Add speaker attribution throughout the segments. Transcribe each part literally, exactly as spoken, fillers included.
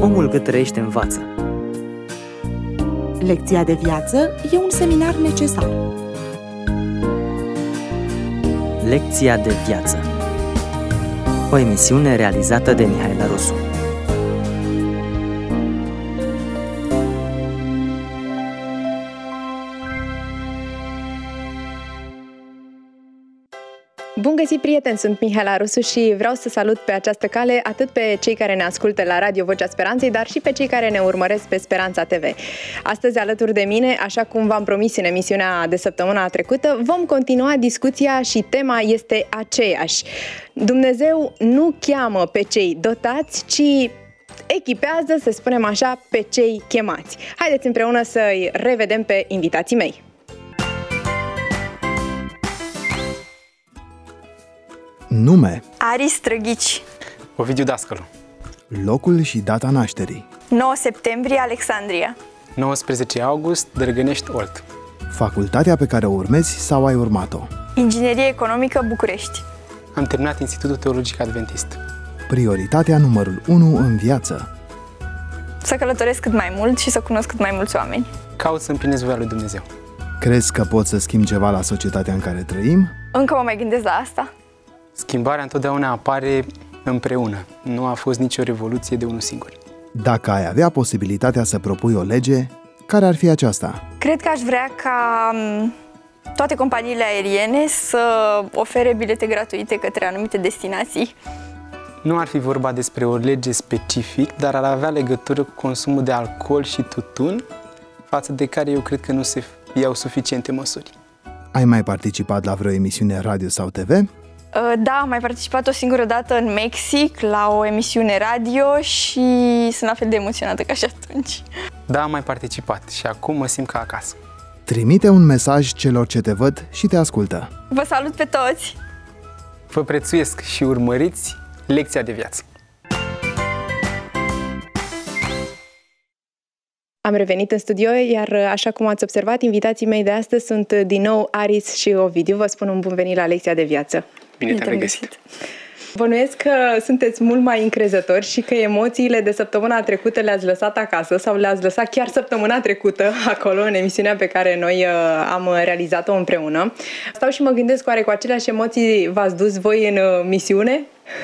Speaker 1: Omul cât trăiește învață.
Speaker 2: Lecția de viață e un seminar necesar.
Speaker 1: Lecția de viață. O emisiune realizată de Mihaela Rusu.
Speaker 3: Bun găsit, prieteni! Sunt Mihaela Rusu și vreau să salut pe această cale atât pe cei care ne ascultă la Radio Vocea Speranței, dar și pe cei care ne urmăresc pe Speranța T V. Astăzi, alături de mine, așa cum v-am promis în emisiunea de săptămâna trecută, vom continua discuția și tema este aceeași. Dumnezeu nu cheamă pe cei dotați, ci echipează, să spunem așa, pe cei chemați. Haideți împreună să-i revedem pe invitații mei.
Speaker 4: Nume:
Speaker 5: Aris Trăghici.
Speaker 6: Ovidiu Dascălu.
Speaker 4: Locul și data nașterii:
Speaker 5: nouă septembrie, Alexandria.
Speaker 6: nouăsprezece august, Dărgănești, Olt.
Speaker 4: Facultatea pe care o urmezi sau ai urmat-o:
Speaker 5: Inginerie economică, București.
Speaker 6: Am terminat Institutul Teologic Adventist.
Speaker 4: Prioritatea numărul unu în viață:
Speaker 5: Să călătoresc cât mai mult și să cunosc cât mai mulți oameni.
Speaker 6: Caut să împlinesc voia lui Dumnezeu.
Speaker 4: Crezi că poți să schimbi ceva la societatea în care trăim?
Speaker 5: Încă mă mai gândesc la asta.
Speaker 6: Schimbarea întotdeauna apare împreună. Nu a fost nicio revoluție de unul singur.
Speaker 4: Dacă ai avea posibilitatea să propui o lege, care ar fi aceasta?
Speaker 5: Cred că aș vrea ca toate companiile aeriene să ofere bilete gratuite către anumite destinații.
Speaker 6: Nu ar fi vorba despre o lege specific, dar ar avea legătură cu consumul de alcool și tutun, față de care eu cred că nu se iau suficiente măsuri.
Speaker 4: Ai mai participat la vreo emisiune radio sau T V?
Speaker 5: Da, am mai participat o singură dată în Mexic la o emisiune radio și sunt la fel de emoționată ca și atunci.
Speaker 6: Da, am mai participat și acum mă simt ca acasă.
Speaker 4: Trimite un mesaj celor ce te văd și te ascultă.
Speaker 5: Vă salut pe toți!
Speaker 6: Vă prețuiesc și urmăriți Lecția de viață.
Speaker 3: Am revenit în studio, iar așa cum ați observat, invitații mei de astăzi sunt din nou Aris și Ovidiu. Vă spun un bun venit la Lecția de viață.
Speaker 6: Bine te-am regăsit!
Speaker 3: Bănuiesc că sunteți mult mai încrezători și că emoțiile de săptămâna trecută le-ați lăsat acasă sau le-ați lăsat chiar săptămâna trecută acolo, în emisiunea pe care noi am realizat-o împreună. Stau și mă gândesc, oare cu aceleași emoții v-ați dus voi în misiune?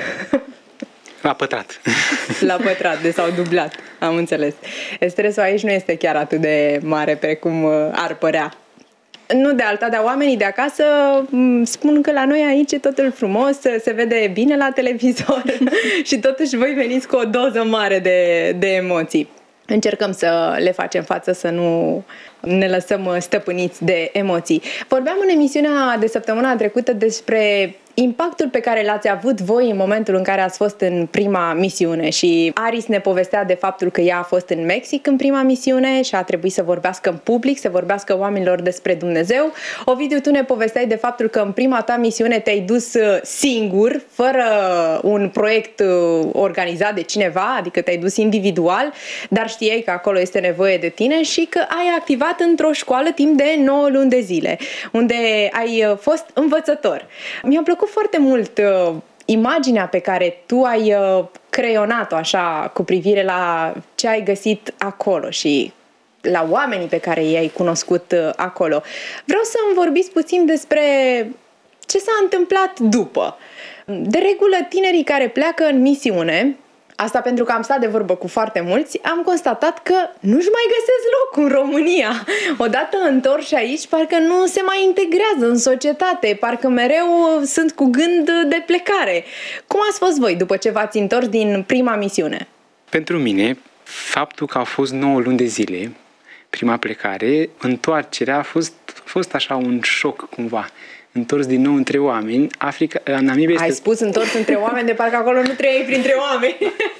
Speaker 6: La pătrat. La
Speaker 3: pătrat, de s-au dublat, am înțeles. Stresul aici nu este chiar atât de mare precum ar părea. Nu de alta, dar oamenii de acasă spun că la noi aici e totul frumos, se vede bine la televizor și totuși voi veniți cu o doză mare de, de emoții. Încercăm să le facem față, să nu ne lăsăm stăpâniți de emoții. Vorbeam în emisiunea de săptămâna trecută despre impactul pe care l-ați avut voi în momentul în care ați fost în prima misiune și Aris ne povestea de faptul că ea a fost în Mexic în prima misiune și a trebuit să vorbească în public, să vorbească oamenilor despre Dumnezeu. Ovidiu, tu ne povesteai de faptul că în prima ta misiune te-ai dus singur, fără un proiect organizat de cineva, adică te-ai dus individual, dar știai că acolo este nevoie de tine și că ai activat într-o școală timp de nouă luni de zile, unde ai fost învățător. Mi-a plăcut foarte mult uh, imaginea pe care tu ai uh, creionat-o așa cu privire la ce ai găsit acolo și la oamenii pe care i-ai cunoscut uh, acolo. Vreau să-mi vorbiți puțin despre ce s-a întâmplat după. De regulă, tinerii care pleacă în misiune, asta pentru că am stat de vorbă cu foarte mulți, am constatat că nu-și mai găsesc loc în România. Odată întorși aici, parcă nu se mai integrează în societate, parcă mereu sunt cu gând de plecare. Cum ați fost voi după ce v-ați întors din prima misiune?
Speaker 6: Pentru mine, faptul că au fost nouă luni de zile, prima plecare, întoarcerea a fost, a fost așa un șoc cumva. Întors din nou între oameni. Africa, Namibia este...
Speaker 3: Ai spus întors între oameni, de parcă acolo nu trăiai printre oameni.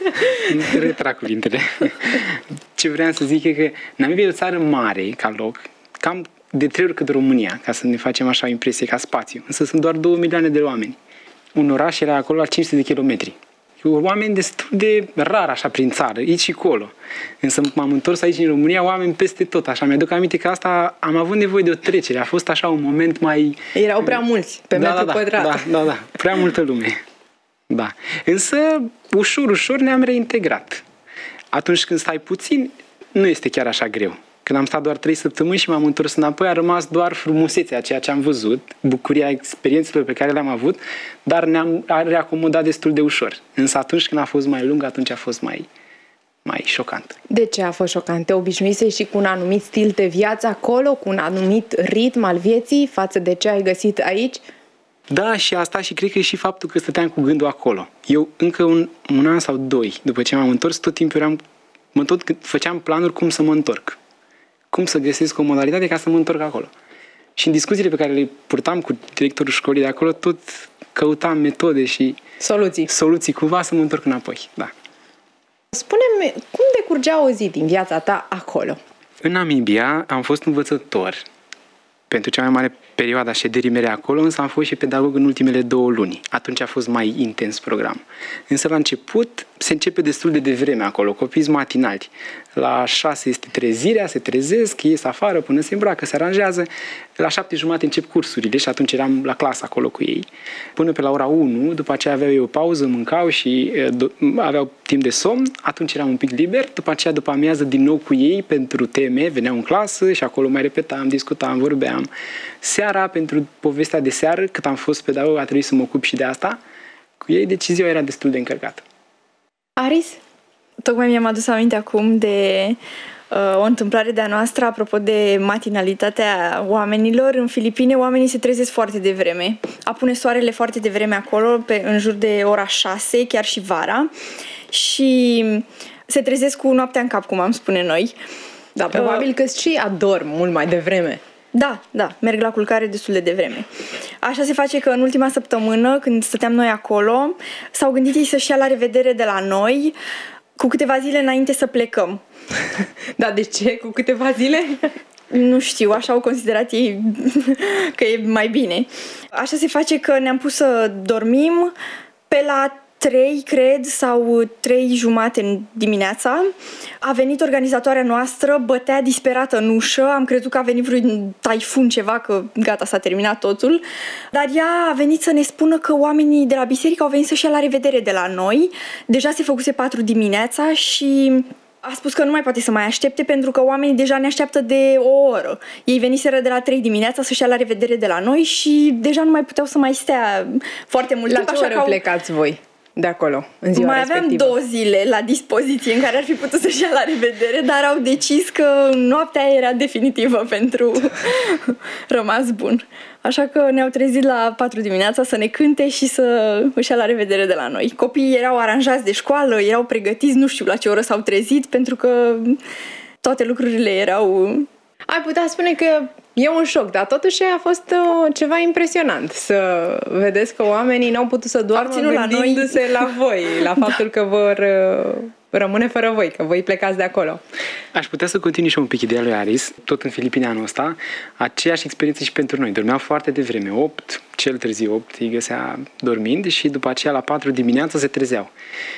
Speaker 6: Retrag cuvintele. Ce vreau să zic e că Namibia e o țară mare ca loc, cam de trei ori cât România, ca să ne facem așa o impresie ca spațiu. Însă sunt doar două milioane de oameni. Un oraș era acolo la cinci sute de kilometri. Oameni destul de rar așa prin țară, aici și acolo. Însă m-am întors aici în România, oameni peste tot, așa. Mi-aduc aminte că asta am avut nevoie de o trecere. A fost așa un moment mai...
Speaker 3: Erau prea mulți pe
Speaker 6: da,
Speaker 3: metru
Speaker 6: da,
Speaker 3: pătrat.
Speaker 6: Da, da, da, prea multă lume. Da. Însă, ușor, ușor ne-am reintegrat. atunci când stai puțin, nu este chiar așa greu. Când am stat doar trei săptămâni și m-am întors înapoi, a rămas doar frumusețea, ceea ce am văzut, bucuria experiențelor pe care le-am avut, dar ne-am reacomodat destul de ușor. Însă atunci când a fost mai lung, atunci a fost mai, mai șocant.
Speaker 3: De ce a fost șocant? Te obișnuise și cu un anumit stil de viață acolo, cu un anumit ritm al vieții față de ce ai găsit aici?
Speaker 6: Da, și asta și cred că e și faptul că stăteam cu gândul acolo. Eu încă un, un an sau doi, după ce m-am întors, tot timpul eram, mă tot făceam planuri cum să mă întorc. Cum să găsesc o modalitate ca să mă întorc acolo. Și în discuțiile pe care le purtam cu directorul școlii de acolo, tot căutam metode și
Speaker 3: soluții,
Speaker 6: soluții cumva să mă întorc înapoi. Da.
Speaker 3: Spune-mi, cum decurgea o zi din viața ta acolo?
Speaker 6: În Namibia am fost învățător pentru cea mai mare perioadă a șederii mele acolo, însă am fost și pedagog în ultimele două luni. Atunci a fost mai intens program. Însă la început se începe destul de devreme acolo, copii matinali. La șase este trezirea, se trezesc, ies afară până se îmbracă, se aranjează. La șapte jumate încep cursurile și atunci eram la clasă acolo cu ei. Până pe la ora unu, după aceea aveau eu o pauză, mâncau și aveau timp de somn, atunci eram un pic liber. După aceea, după amiază, din nou cu ei pentru teme, veneau în clasă și acolo mai repetam, discutam, vorbeam. Seara, pentru povestea de seară, cât am fost pedagog, a trebuit să mă ocup și de asta. Cu ei, deci ziua era destul de încărcată.
Speaker 3: Aris?
Speaker 5: Tocmai mi-am adus aminte acum de uh, o întâmplare de-a noastră, apropo de matinalitatea oamenilor. În Filipine, oamenii se trezesc foarte devreme. Apune soarele foarte devreme acolo, pe, în jur de ora șase, chiar și vara. Și se trezesc cu noaptea în cap, cum am spune noi.
Speaker 3: Da, probabil uh, că și adorm mult mai devreme.
Speaker 5: Da, da, merg la culcare destul de devreme. Așa se face că în ultima săptămână, când stăteam noi acolo, s-au gândit ei să-și ia la revedere de la noi cu câteva zile înainte să plecăm.
Speaker 3: Da, de ce? Cu câteva zile?
Speaker 5: Nu știu, așa au considerat ei că e mai bine. Așa se face că ne-am pus să dormim pe la trei, cred, sau trei jumate în dimineața. A venit organizatoarea noastră, bătea disperată în ușă, am crezut că a venit vreun taifun ceva, că gata, s-a terminat totul. Dar ea a venit să ne spună că oamenii de la biserică au venit să-și ia la revedere de la noi. Deja se făcuse patru dimineața și a spus că nu mai poate să mai aștepte pentru că oamenii deja ne așteaptă de o oră. Ei veniseră de la trei dimineața să-și ia la revedere de la noi și deja nu mai puteau să mai stea foarte mult
Speaker 3: la
Speaker 5: timp.
Speaker 3: La ce oră au... plecați voi de acolo, în ziua
Speaker 5: mai
Speaker 3: respectivă?
Speaker 5: aveam două zile la dispoziție în care ar fi putut să-și ia la revedere, dar au decis că noaptea era definitivă pentru rămas bun. Așa că ne-au trezit la patru dimineața să ne cânte și să își ia la revedere de la noi. Copiii erau aranjați de școală, erau pregătiți, nu știu la ce oră s-au trezit, pentru că toate lucrurile erau...
Speaker 3: Ai putea spune că e un șoc, dar totuși a fost uh, ceva impresionant să vedeți că oamenii n-au putut să doarmă gândindu-se la, la voi, la faptul da. că vor uh, rămâne fără voi, că voi plecați de acolo.
Speaker 6: Aș putea să continui și un pic ideea lui Aris, tot în Filipine anul ăsta, aceeași experiență și pentru noi. Dormeau foarte devreme, opt, cel târziu opt, îi găsea dormind și după aceea la patru dimineața se trezeau.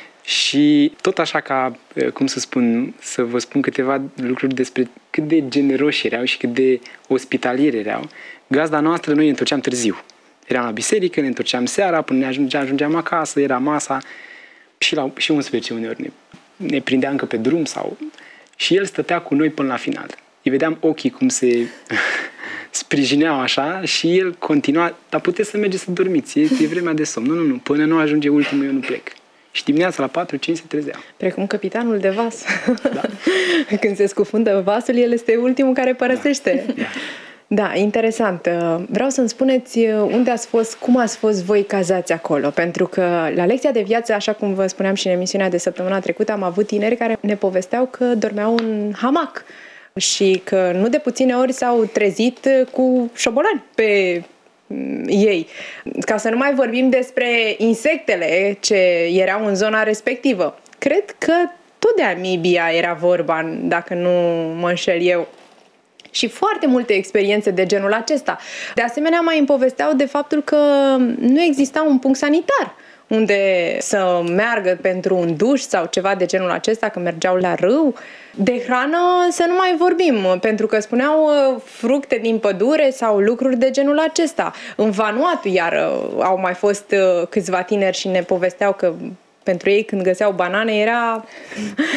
Speaker 6: Și tot așa ca, cum să spun, să vă spun câteva lucruri despre cât de generoși erau și cât de ospitalieri erau. Gazda noastră, noi ne întorceam târziu. Eram la biserică, ne întorceam seara, până ne ajungeam, ajungeam acasă, era masa și la și unsprezece uneori ne, ne prindea încă pe drum sau... Și el stătea cu noi până la final. Îi vedeam ochii cum se sprijineau așa și el continua, dar puteți să mergeți să dormiți, e, e vremea de somn. Nu, nu, nu, până nu ajunge ultimul eu nu plec. Și dimineața la patru cinci se trezea.
Speaker 3: Precum capitanul de vas.
Speaker 6: Da.
Speaker 3: Când se scufundă vasul, el este ultimul care părăsește. Da. Da, interesant. Vreau să-mi spuneți unde ați fost, cum ați fost voi cazați acolo. Pentru că la lecția de viață, așa cum vă spuneam și în emisiunea de săptămâna trecută, am avut tineri care ne povesteau că dormeau în hamac și că nu de puține ori s-au trezit cu șobolani pe ei. Ca să nu mai vorbim despre insectele ce erau în zona respectivă. Cred că tot de amibia era vorba, dacă nu mă înșel eu. Și foarte multe experiențe de genul acesta. De asemenea, mai îmi povesteau de faptul că nu exista un punct sanitar unde să meargă pentru un duș sau ceva de genul acesta, că mergeau la râu. De hrană să nu mai vorbim, pentru că spuneau fructe din pădure sau lucruri de genul acesta. În Vanuatu, iar au mai fost câțiva tineri și ne povesteau că pentru ei când găseau banane era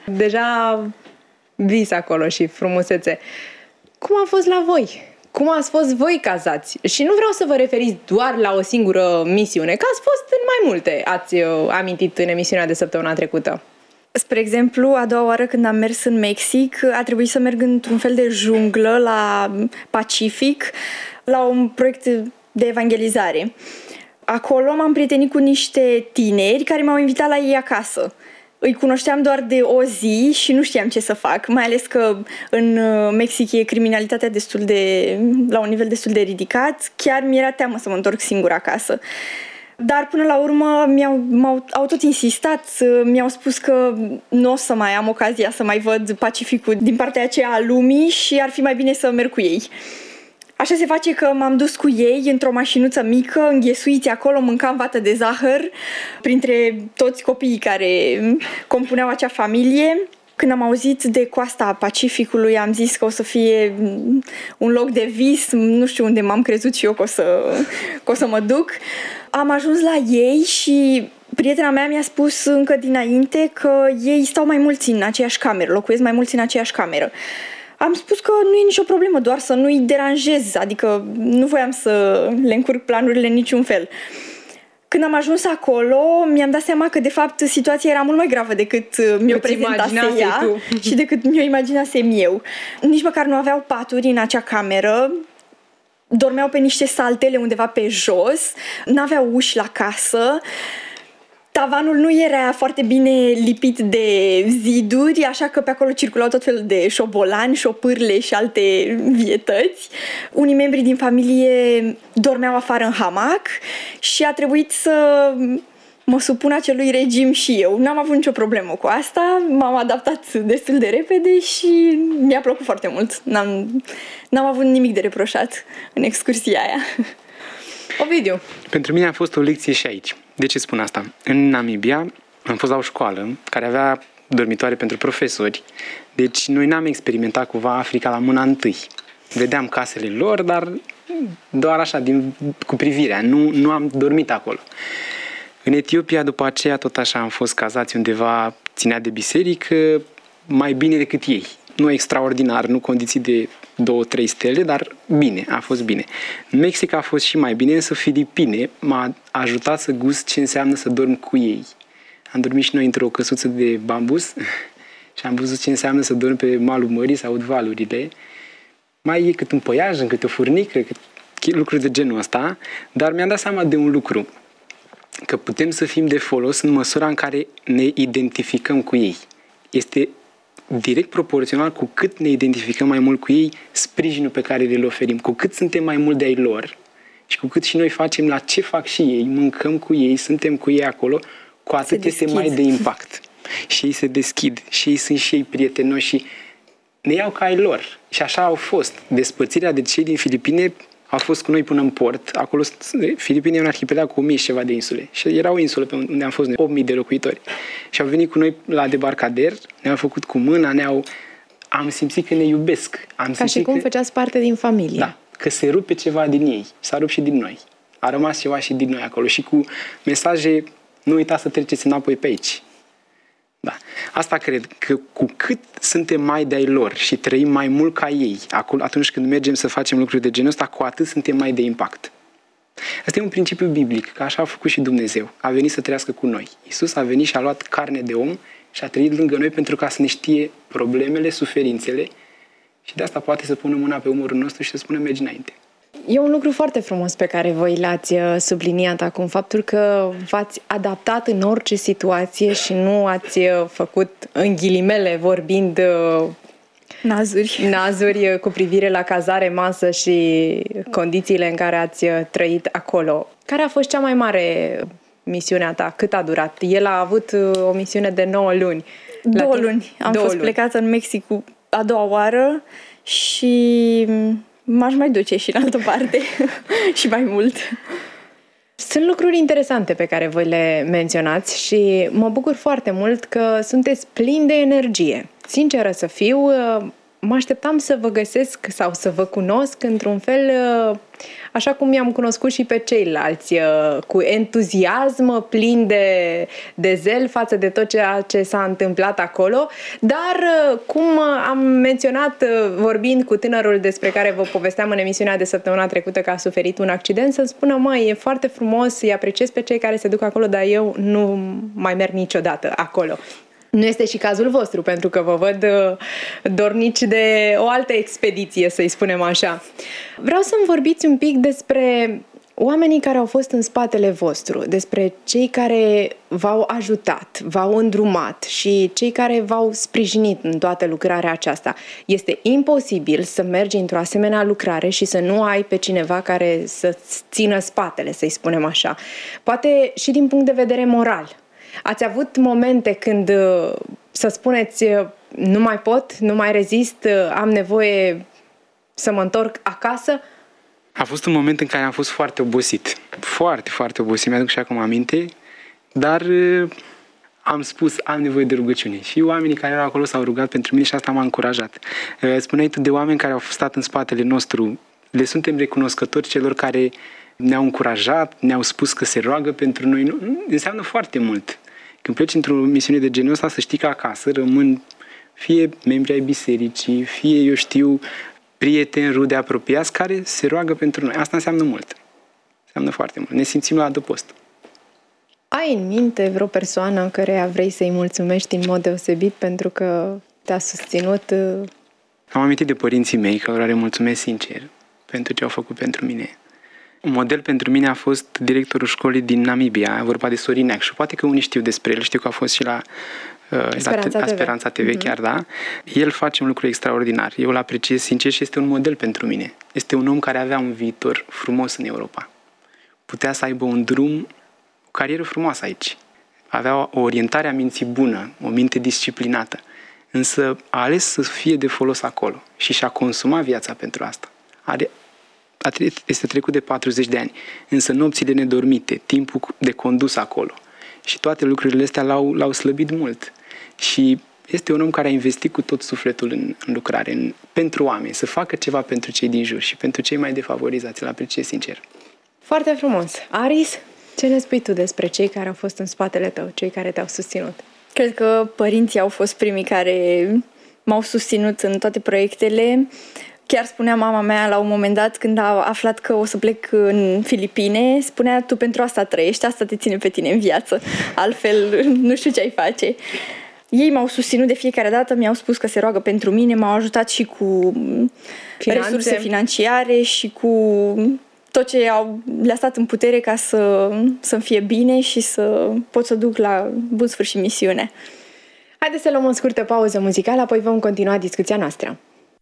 Speaker 3: Deja vis acolo și frumusețe. Cum a fost la voi? Cum ați fost voi cazați? Și nu vreau să vă referiți doar la o singură misiune, că ați fost în mai multe, ați amintit în emisiunea de săptămâna trecută.
Speaker 5: Spre exemplu, a doua oară când am mers în Mexic, a trebuit să merg într-un fel de junglă la Pacific, la un proiect de evangelizare. Acolo m-am prietenit cu niște tineri care m-au invitat la ei acasă. Îi cunoșteam doar de o zi și nu știam ce să fac, mai ales că în Mexic e criminalitatea destul de, la un nivel destul de ridicat. Chiar mi-era teamă să mă întorc singură acasă. Dar până la urmă mi-au, m-au, au tot insistat, mi-au spus că nu o să mai am ocazia să mai văd Pacificul din partea aceea a lumii și ar fi mai bine să merg cu ei. Așa se face că m-am dus cu ei într-o mașinuță mică, înghesuiți acolo, mâncam vată de zahăr, printre toți copiii care compuneau acea familie. Când am auzit de coasta Pacificului, am zis că o să fie un loc de vis, nu știu unde m-am crezut și eu că o să, că o să mă duc. Am ajuns la ei și prietena mea mi-a spus încă dinainte că ei stau mai mulți în aceeași cameră, locuiesc mai mulți în aceeași cameră. Am spus că nu e nicio problemă, doar să nu-i deranjez, adică nu voiam să le încurc planurile în niciun fel. Când am ajuns acolo, mi-am dat seama că de fapt situația era mult mai gravă decât mi-o prezentase ea tu. Și decât mi-o imaginasem eu. Nici măcar nu aveau paturi în acea cameră, dormeau pe niște saltele undeva pe jos, n-aveau uși la casă. Tavanul nu era foarte bine lipit de ziduri, așa că pe acolo circulau tot felul de șobolani, șopârle și alte vietăți. Unii membri din familie dormeau afară în hamac și a trebuit să mă supun acelui regim și eu. N-am avut nicio problemă cu asta, m-am adaptat destul de repede și mi-a plăcut foarte mult. N-am, n-am avut nimic de reproșat în excursia aia.
Speaker 3: Ovidiu.
Speaker 6: Pentru mine a fost o lecție și aici. De ce spun asta? În Namibia am fost la o școală care avea dormitoare pentru profesori, deci noi n-am experimentat cumva Africa la mâna întâi. Vedeam casele lor, dar doar așa, din, cu privirea, nu, nu am dormit acolo. În Etiopia, după aceea, tot așa am fost cazați undeva, ținea de biserică, mai bine decât ei. Nu extraordinar, nu condiții de două, trei stele, dar bine, a fost bine. În Mexic a fost și mai bine, însă Filipine m-a ajutat să gust ce înseamnă să dorm cu ei. Am dormit și noi într-o căsuță de bambus și am văzut ce înseamnă să dorm pe malul mării, să aud valurile. Mai e cât un păiaj, cât o furnică, cât lucruri de genul ăsta, dar mi-am dat seama de un lucru, că putem să fim de folos în măsura în care ne identificăm cu ei. Este direct proporțional cu cât ne identificăm mai mult cu ei, sprijinul pe care le oferim, cu cât suntem mai mult de-ai lor și cu cât și noi facem la ce fac și ei, mâncăm cu ei, suntem cu ei acolo, cu atât este mai de impact. Și ei se deschid, și ei sunt și ei prietenoși și ne iau ca ai lor. Și așa au fost. Despărțirea de cei din Filipine au fost cu noi până în port. Acolo, Filipine e un arhipelag cu o mie și ceva de insule. Și era o insulă pe unde am fost noi, opt mii de locuitori. Și au venit cu noi la debarcader, ne-au făcut cu mâna, ne-au... Am simțit că ne iubesc. Am
Speaker 3: Ca și cum
Speaker 6: că...
Speaker 3: făceați parte din familie.
Speaker 6: Da, că se rupe ceva din ei. S-a rupt și din noi. A rămas ceva și din noi acolo. Și cu mesaje, nu uitați să treceți înapoi pe aici. Da. Asta cred, că cu cât suntem mai de-ai lor și trăim mai mult ca ei, acolo, atunci când mergem să facem lucruri de genul ăsta, cu atât suntem mai de impact. Asta e un principiu biblic, că așa a făcut și Dumnezeu. A venit să trăiască cu noi. Iisus a venit și a luat carne de om și a trăit lângă noi pentru ca să ne știe problemele, suferințele și de asta poate să pună mâna pe umărul nostru și să spună mergi înainte.
Speaker 3: E un lucru foarte frumos pe care voi l-ați subliniat acum, faptul că v-ați adaptat în orice situație și nu ați făcut, în ghilimele vorbind,
Speaker 5: nazuri.
Speaker 3: nazuri cu privire la cazare, masă și condițiile în care ați trăit acolo. Care a fost cea mai mare misiunea ta? Cât a durat? El a avut o misiune de nouă luni.
Speaker 5: Două luni. Am
Speaker 3: Două
Speaker 5: fost
Speaker 3: luni.
Speaker 5: plecată în Mexic a doua oară și m-aș mai duce și în altă parte și mai mult.
Speaker 3: Sunt lucruri interesante pe care voi le menționați și mă bucur foarte mult că sunteți plini de energie. Sinceră să fiu, mă așteptam să vă găsesc sau să vă cunosc într-un fel așa cum i-am cunoscut și pe ceilalți, cu entuziasm, plin de, de zel față de tot ceea ce s-a întâmplat acolo, dar cum am menționat vorbind cu tânărul despre care vă povesteam în emisiunea de săptămâna trecută că a suferit un accident, să-mi spună, măi, e foarte frumos, îi apreciez pe cei care se duc acolo, dar eu nu mai merg niciodată acolo. Nu este și cazul vostru, pentru că vă văd dornici de o altă expediție, să-i spunem așa. Vreau să-mi vorbiți un pic despre oamenii care au fost în spatele vostru, despre cei care v-au ajutat, v-au îndrumat și cei care v-au sprijinit în toată lucrarea aceasta. Este imposibil să mergi într-o asemenea lucrare și să nu ai pe cineva care să-ți țină spatele, să-i spunem așa. Poate și din punct de vedere moral. Ați avut momente când să spuneți nu mai pot, nu mai rezist, am nevoie să mă întorc acasă?
Speaker 6: A fost un moment în care am fost foarte obosit. Foarte, foarte obosit, mi-aduc și acum aminte, dar am spus, am nevoie de rugăciune. Și oamenii care erau acolo s-au rugat pentru mine și asta m-a încurajat. Spuneai tu de oameni care au stat în spatele nostru, le suntem recunoscători celor care ne-au încurajat, ne-au spus că se roagă pentru noi. Nu, înseamnă foarte mult. Când pleci într-o misiune de genul ăsta, să știi că acasă rămân fie membri ai bisericii, fie, eu știu, prieteni, rude apropiați care se roagă pentru noi. Asta înseamnă mult. Înseamnă foarte mult. Ne simțim la adăpost.
Speaker 3: Ai în minte vreo persoană căreia vrei să-i mulțumești în mod deosebit pentru că te-a susținut?
Speaker 6: Am amintit de părinții mei, cărora le mulțumesc sincer pentru ce au făcut pentru mine. Un model pentru mine a fost directorul școlii din Namibia, vorba de Sorin Neacșu. Poate că unii știu despre el, știu că a fost și la, uh,
Speaker 3: Speranța,
Speaker 6: la,
Speaker 3: T V.
Speaker 6: la Speranța T V, mm-hmm. chiar, da. El face un lucru extraordinar. Eu îl apreciez sincer și este un model pentru mine. Este un om care avea un viitor frumos în Europa. Putea să aibă un drum, o carieră frumoasă aici. Avea o orientare a minții bună, o minte disciplinată. Însă a ales să fie de folos acolo și și-a consumat viața pentru asta. Are este trecut de patruzeci de ani, însă nopțile nedormite, timpul de condus acolo și toate lucrurile astea l-au, l-au slăbit mult. Și este un om care a investit cu tot sufletul în, în lucrare, în, pentru oameni, să facă ceva pentru cei din jur și pentru cei mai defavorizați. Îl apreciez sincer.
Speaker 3: Foarte frumos. Aris, ce ne spui tu despre cei care au fost în spatele tău, cei care te-au susținut?
Speaker 5: Cred că părinții au fost primii care m-au susținut în toate proiectele. Chiar spunea mama mea la un moment dat, când a aflat că o să plec în Filipine, spunea, tu pentru asta trăiești, asta te ține pe tine în viață, altfel nu știu ce ai face. Ei m-au susținut de fiecare dată, mi-au spus că se roagă pentru mine, m-au ajutat și cu Finanțe. resurse financiare și cu tot ce au, le-a stat în putere ca să, să-mi fie bine și să pot să duc la bun sfârșit misiunea.
Speaker 3: Haideți să luăm o scurtă pauză muzicală, apoi vom continua discuția noastră.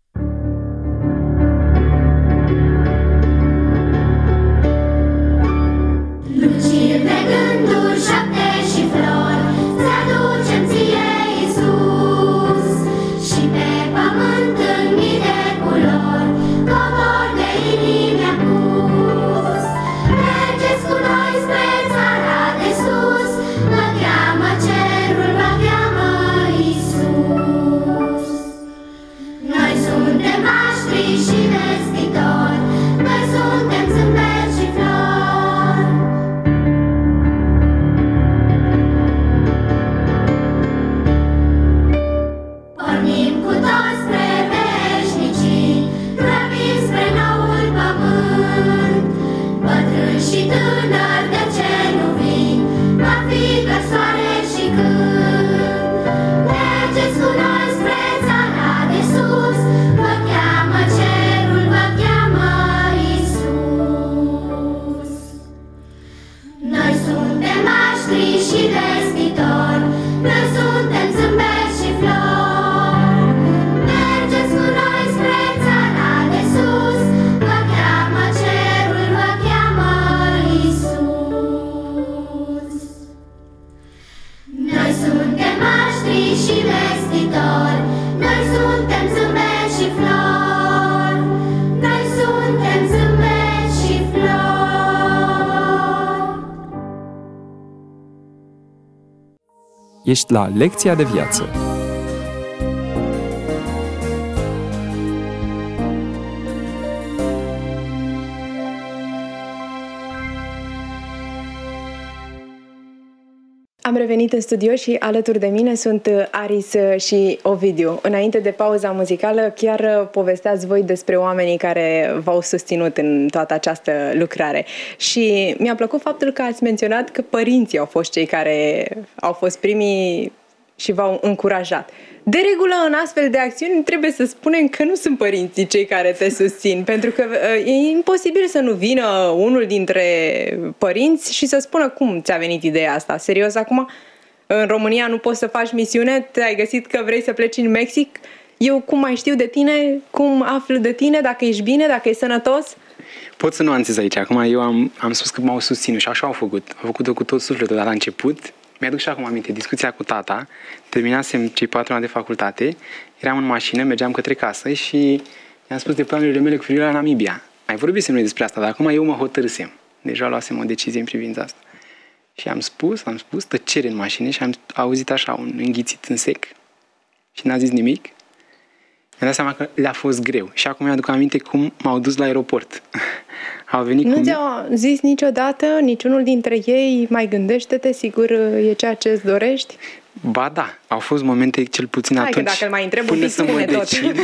Speaker 7: Luciri de gânduri, șapte și flori, ți-aducem ție, Iisus, și pe pământ în mii de culori, covor de inimi am pus. Mergeți cu noi spre țara de sus, vă cheamă cerul, vă cheamă Iisus. Noi suntem maștri și vestitori, noi suntem zâmbet și flori. Pornim cu toți spre veșnicii, grăbim spre noul pământ. Bătrâni și tânări, de ce nu vin? Va fi doar soare și cânt. Mergeți cu noi spre țara de sus, vă cheamă cerul, vă cheamă Iisus. Noi suntem maștri și vestitori, noi suntem zâmbet și flori. Mergeți cu noi spre țara de sus, vă cheamă cerul, vă cheamă Iisus. Noi suntem maștri și vestitori, noi suntem zâmbet și flori. Noi suntem zâmbet și flori.
Speaker 8: Ești la Lecția de Viață.
Speaker 3: Am revenit în studio și alături de mine sunt Aris și Ovidiu. Înainte de pauza muzicală, chiar povesteați voi despre oamenii care v-au susținut în toată această lucrare. Și mi-a plăcut faptul că ați menționat că părinții au fost cei care au fost primii și v-au încurajat. De regulă, în astfel de acțiuni, trebuie să spunem că nu sunt părinții cei care te susțin, pentru că e imposibil să nu vină unul dintre părinți și să spună cum ți-a venit ideea asta. Serios, acum, în România nu poți să faci misiune, te-ai găsit că vrei să pleci în Mexic, eu cum mai știu de tine, cum aflu de tine, dacă ești bine, dacă ești sănătos?
Speaker 6: Pot să nuanțez aici. Acum eu am, am spus că m-au susținut și așa au făcut. Au făcut-o cu tot sufletul, dar la început mi-aduc și acum aminte, discuția cu tata, terminasem cei patru ani de facultate, eram în mașină, mergeam către casă și i-am spus de planurile mele cu privire la Namibia. Mai vorbisem noi despre asta, dar acum eu mă hotărâsem. Deja luasem o decizie în privința asta. Și am spus, am spus, tăcere în mașină și am auzit așa un înghițit în sec și n-a zis nimic. Mi-am dat seama că le-a fost greu. Și acum mi-aduc aminte cum m-au dus la aeroport. Au venit
Speaker 3: nu
Speaker 6: cu...
Speaker 3: ți-au zis niciodată, niciunul dintre ei, mai gândește-te, sigur e ceea ce îți dorești?
Speaker 6: Ba da, au fost momente cel puțin
Speaker 3: Hai
Speaker 6: atunci,
Speaker 3: că dacă îl mai întreb,
Speaker 6: până să mă decid,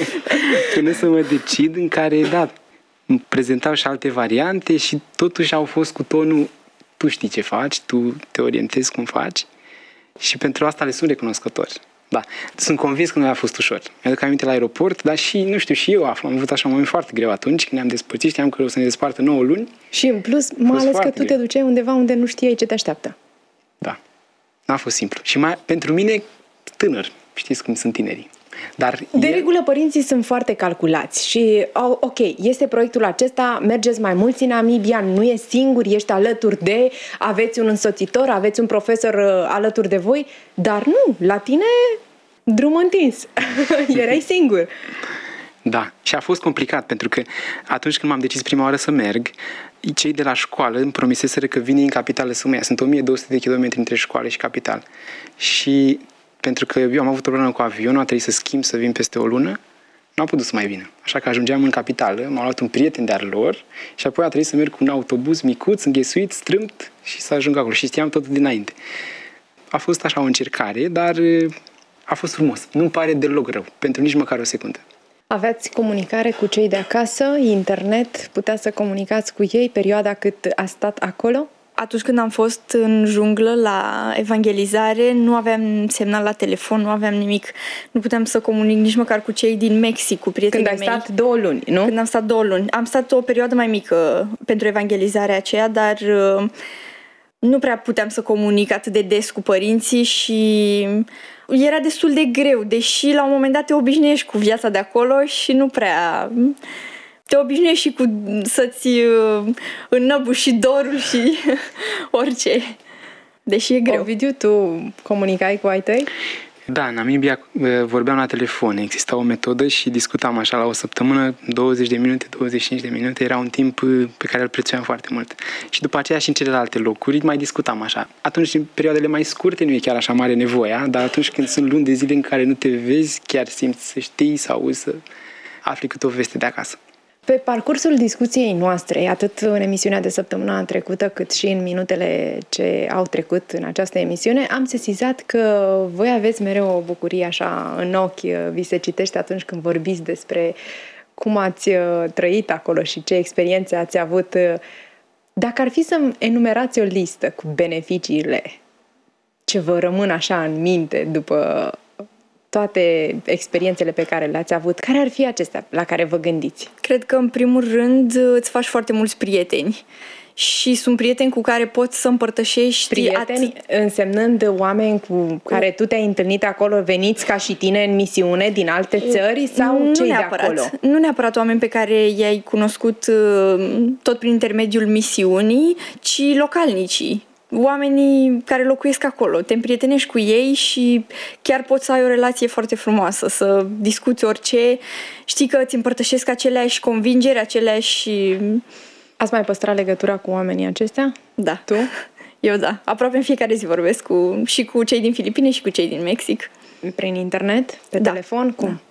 Speaker 6: până să mă decid, în care, da, îmi prezentau și alte variante și totuși au fost cu tonul, tu știi ce faci, tu te orientezi cum faci și pentru asta le sunt recunoscător. Da, sunt convins că nu a fost ușor. Mi-aduc aminte la aeroport, dar și, nu știu, și eu am avut așa un moment foarte greu atunci când ne-am despărțit, știam că o să ne despartă nouă luni.
Speaker 3: Și în plus, mai ales că tu te duceai undeva unde nu știai ce te așteaptă.
Speaker 6: Da, n-a fost simplu. Și mai, pentru mine, tânăr, știți cum sunt tinerii. Dar
Speaker 3: de
Speaker 6: el...
Speaker 3: regulă, părinții sunt foarte calculați și, oh, ok, este proiectul acesta, mergeți mai mulți în Namibia, nu e singur, ești alături de, aveți un însoțitor, aveți un profesor uh, alături de voi, dar nu, la tine drum întins, erai singur.
Speaker 6: Da, și a fost complicat, pentru că atunci când m-am decis prima oară să merg, cei de la școală îmi promiseseră că vine în capitală să mă ia. Sunt o mie două sute de kilometri între școală și capital. Și pentru că eu am avut o problemă cu avionul, a trebuit să schimb, să vin peste o lună, nu a putut să mai vină. Așa că ajungeam în capitală, m-a luat un prieten de-al lor și apoi a trebuit să merg cu un autobuz micuț, înghesuit, strâmt și să ajung acolo. Și știam totul dinainte. A fost așa o încercare, dar a fost frumos. Nu-mi pare deloc rău, pentru nici măcar o secundă.
Speaker 3: Aveați comunicare cu cei de acasă, internet, puteați să comunicați cu ei perioada cât a stat acolo?
Speaker 5: Atunci când am fost în junglă la evangelizare, nu aveam semnal la telefon, nu aveam nimic. Nu puteam să comunic nici măcar cu cei din Mexic, cu prietenii mei.
Speaker 3: Când ai stat două luni, nu?
Speaker 5: Când am stat două luni. Am stat o perioadă mai mică pentru evangelizarea aceea, dar nu prea puteam să comunic atât de des cu părinții și era destul de greu, deși la un moment dat te obișnuiești cu viața de acolo și nu prea... Te obișnuiești și cu să-ți înnăbuși și dorul și orice, deși e greu.
Speaker 3: Ovidiu, tu comunicai cu ai tăi?
Speaker 6: Da, în Namibia vorbeam la telefon, exista o metodă și discutam așa la o săptămână, douăzeci de minute, douăzeci și cinci de minute, era un timp pe care îl prețuiam foarte mult. Și după aceea și în celelalte locuri mai discutam așa. Atunci, în perioadele mai scurte, nu e chiar așa mare nevoia, dar atunci când sunt luni de zile în care nu te vezi, chiar simți să știi, să auzi, să afli câte o veste de acasă.
Speaker 3: Pe parcursul discuției noastre, atât în emisiunea de săptămâna trecută, cât și în minutele ce au trecut în această emisiune, am sesizat că voi aveți mereu o bucurie așa în ochi, vi se citește atunci când vorbiți despre cum ați trăit acolo și ce experiențe ați avut. Dacă ar fi să enumerați o listă cu beneficiile ce vă rămân așa în minte după toate experiențele pe care le-ați avut, care ar fi acestea la care vă gândiți?
Speaker 5: Cred că, în primul rând, îți faci foarte mulți prieteni. Și sunt prieteni cu care poți să împărtășești...
Speaker 3: Prieteni at... însemnând oameni cu care tu te-ai întâlnit acolo, veniți ca și tine în misiune din alte țări sau
Speaker 5: nu
Speaker 3: cei
Speaker 5: neapărat,
Speaker 3: de acolo?
Speaker 5: Nu neapărat oameni pe care i-ai cunoscut tot prin intermediul misiunii, ci localnicii. Oamenii care locuiesc acolo, te împrietenești cu ei și chiar poți să ai o relație foarte frumoasă, să discuți orice, știi că îți împărtășesc aceleași convingeri, aceleași...
Speaker 3: Ați mai păstrat legătura cu oamenii aceștia?
Speaker 5: Da.
Speaker 3: Tu?
Speaker 5: Eu da. Aproape în fiecare zi vorbesc cu, și cu cei din Filipine și cu cei din Mexic.
Speaker 3: Prin internet? Pe
Speaker 5: da.
Speaker 3: telefon? Cum?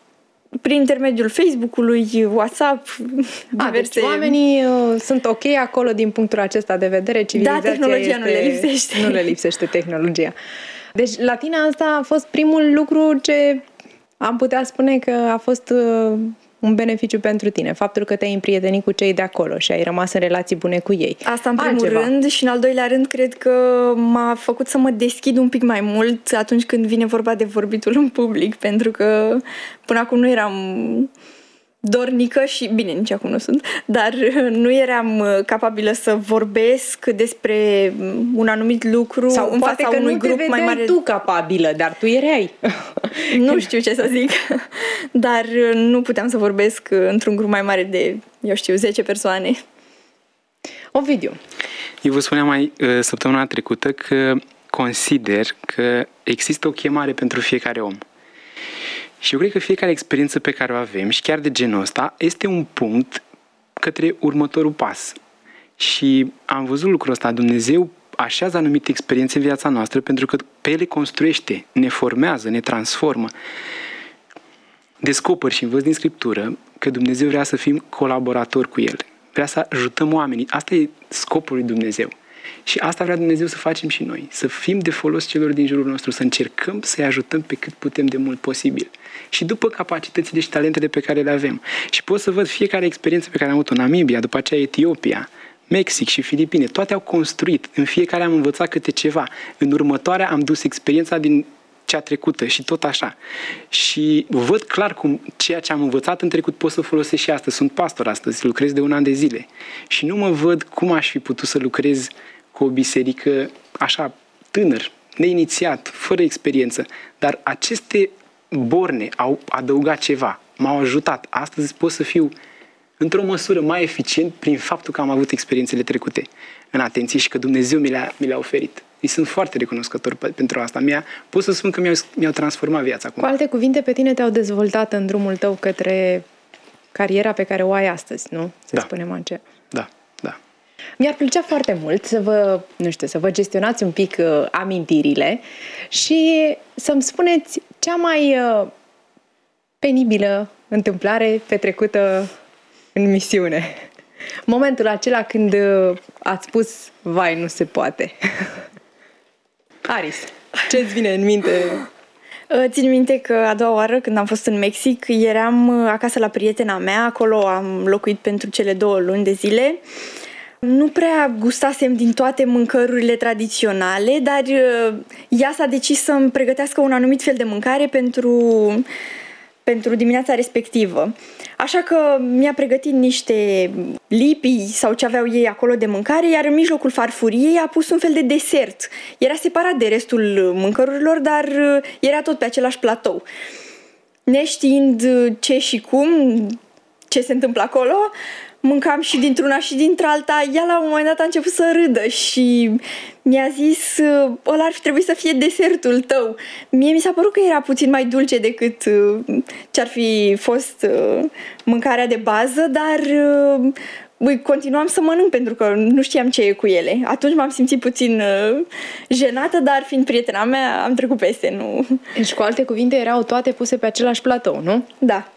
Speaker 5: prin intermediul Facebook-ului, WhatsApp,
Speaker 3: A,
Speaker 5: diverse...
Speaker 3: deci oamenii uh, sunt ok acolo din punctul acesta de vedere, civilizația
Speaker 5: Da, tehnologia
Speaker 3: este...
Speaker 5: nu le lipsește.
Speaker 3: Nu le lipsește tehnologia. Deci la tine asta a fost primul lucru ce am putea spune că a fost uh, un beneficiu pentru tine, faptul că te-ai împrietenit cu cei de acolo și ai rămas în relații bune cu ei.
Speaker 5: Asta în primul
Speaker 3: Altceva.
Speaker 5: rând și în al doilea rând cred că m-a făcut să mă deschid un pic mai mult atunci când vine vorba de vorbitul în public, pentru că până acum nu eram dornică și, bine, nici acum nu sunt, dar nu eram capabilă să vorbesc despre un anumit lucru
Speaker 3: Sau
Speaker 5: în
Speaker 3: poate
Speaker 5: fața
Speaker 3: că
Speaker 5: unui
Speaker 3: nu te
Speaker 5: grup mai mare.
Speaker 3: tu capabilă, dar tu erai.
Speaker 5: Nu știu ce să zic, dar nu puteam să vorbesc într-un grup mai mare de, eu știu, zece persoane.
Speaker 3: Ovidiu.
Speaker 6: Eu vă spuneam mai uh, săptămâna trecută că consider că există o chemare pentru fiecare om. Și eu cred că fiecare experiență pe care o avem, și chiar de genul ăsta, este un punct către următorul pas. Și am văzut lucrul ăsta. Dumnezeu așează anumite experiențe în viața noastră pentru că pe ele construiește, ne formează, ne transformă. Descoper și învăț din Scriptură că Dumnezeu vrea să fim colaboratori cu El. Vrea să ajutăm oamenii. Asta e scopul lui Dumnezeu. Și asta vrea Dumnezeu să facem și noi. Să fim de folos celor din jurul nostru, să încercăm să-i ajutăm pe cât putem de mult posibil. Și după capacitățile și talentele pe care le avem. Și pot să văd fiecare experiență pe care am avut-o în Namibia, după aceea Etiopia, Mexic și Filipine. Toate au construit. În fiecare am învățat câte ceva. În următoarea am dus experiența din cea trecută și tot așa. Și văd clar cum ceea ce am învățat în trecut pot să folosesc și astăzi. Sunt pastor astăzi, lucrez de un an de zile. Și nu mă văd cum aș fi putut să lucrez cu o biserică așa tânăr, neinițiat, fără experiență. Dar aceste borne au adăugat ceva, m-au ajutat. Astăzi pot să fiu într-o măsură mai eficient prin faptul că am avut experiențele trecute în atenție și că Dumnezeu mi le-a, mi le-a oferit. Îi sunt foarte recunoscător pentru asta. Mi-a, pot să spun că mi-au, mi-au transformat viața.
Speaker 3: Cu alte cuvinte, pe tine te-au dezvoltat în drumul tău către cariera pe care o ai astăzi, nu? Să
Speaker 6: Da.
Speaker 3: spunem aceea.
Speaker 6: Da, da.
Speaker 3: Mi-ar plăcea foarte mult să vă, nu știu, să vă gestionați un pic uh, amintirile și să-mi spuneți cea mai uh, penibilă întâmplare petrecută în misiune. Momentul acela când uh, ați spus, vai, nu se poate. Aris, ce-ți vine în minte?
Speaker 5: Țin minte că a doua oară când am fost în Mexic eram acasă la prietena mea, acolo am locuit pentru cele două luni de zile. Nu prea gustasem din toate mâncărurile tradiționale, dar ea s-a decis să-mi pregătească un anumit fel de mâncare pentru, pentru dimineața respectivă. Așa că mi-a pregătit niște lipii sau ce aveau ei acolo de mâncare, iar în mijlocul farfuriei a pus un fel de desert. Era separat de restul mâncărurilor, dar era tot pe același platou. Neștiind ce și cum, ce se întâmplă acolo, mâncam și dintr-una și dintr-alta. Ea la un moment dat a început să râdă și mi-a zis, ăla ar fi trebuit să fie desertul tău. Mie mi s-a părut că era puțin mai dulce decât ce ar fi fost mâncarea de bază, dar Băi, continuam să mănânc pentru că nu știam ce e cu ele. Atunci m-am simțit puțin uh, jenată, dar fiind prietena mea am trecut peste. Nu.
Speaker 3: Deci, cu alte cuvinte, erau toate puse pe același platou, nu?
Speaker 5: Da.